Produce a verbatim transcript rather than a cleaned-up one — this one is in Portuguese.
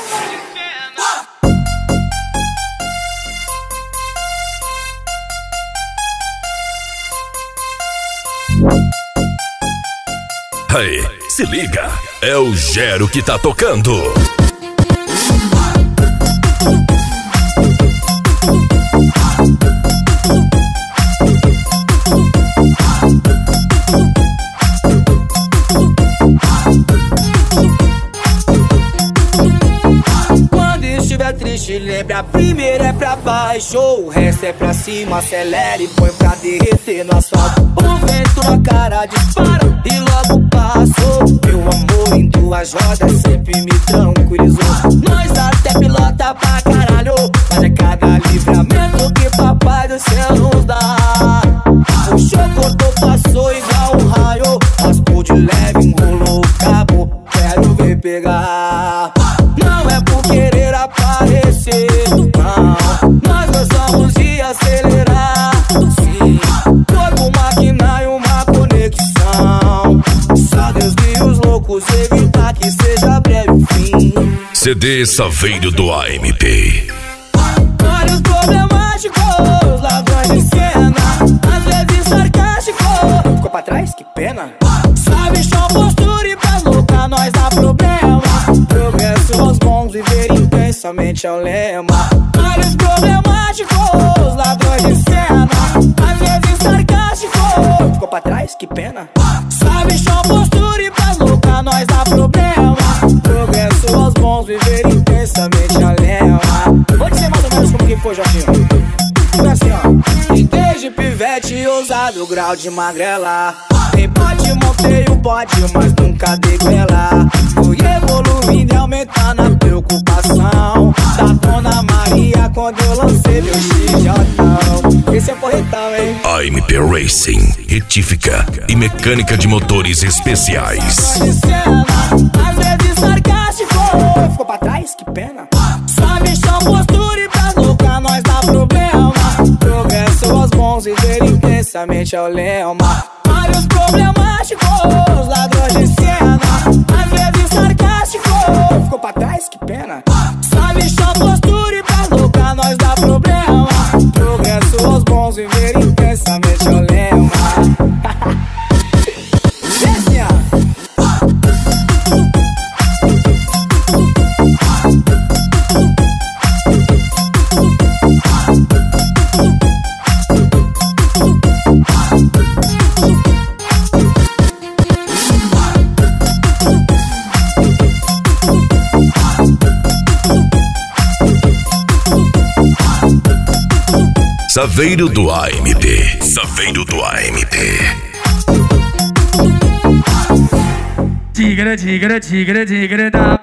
Aí, se liga, é o Gero que tá tocando. Quando estiver triste, lembra, a primeira é pra baixo, o resto é pra cima, acelera e põe pra derreter no asfalto. O vento na cara dispara e logo passou. Meu amor em duas rodas sempre me tranquilizou. Nós até pilota pra caralho, mas é cada livramento que papai do céu nos dá. Puxou, cortou, passou igual um raio, raspou de leve, enrolou o cabo, quero ver pegar. Não é por querer aparecer, não, nós gostamos de acelerar. Sim, corpo, máquina e uma conexão. Só Deus e os loucos evitar que seja breve o fim. C D Saveiro do A M P. Olha os problemáticos, ladrões de cena, às vezes sarcástico. Ficou pra trás? Que pena. Sabe, chão, postura e pra louca nós dá problema. Progresso aos bons, viver intensamente é o lema. Olha os problemáticos, ladrões de cena, às vezes sarcástico. Ficou pra trás? Que pena. Sabe, chão, postura e pra louca nós dá problema. Progresso aos bons, viver intensamente é o lema. Vou dizer mais ou menos como que foi, Jorginho. Foi assim, ó. E desde pivete ousado o grau de magrela. Tem bote, montei o bote, mas nunca dei goela. Fui evoluindo e aumentando a preocupação da Dona Maria quando eu lancei meu X J. Esse é porretão, hein? A M P Racing, retífica e mecânica de motores especiais. De cena, às vezes sarcástico. Ficou pra trás? Que pena. Sabe, chão, postura e pra louca nós dá problema. Progresso aos bons, viver intensamente é o lema. Olha os problemáticos, ladrões de cena, às vezes sarcástico. Ficou pra trás? Que pena. Sabe, chão, postura e pra louca nós dá problema. Progresso aos bons, viver intensamente é o lema. Desce, ó. Saveiro do A M P. Saveiro do A M P. Tigre, tigre, tigre, tigre, tá.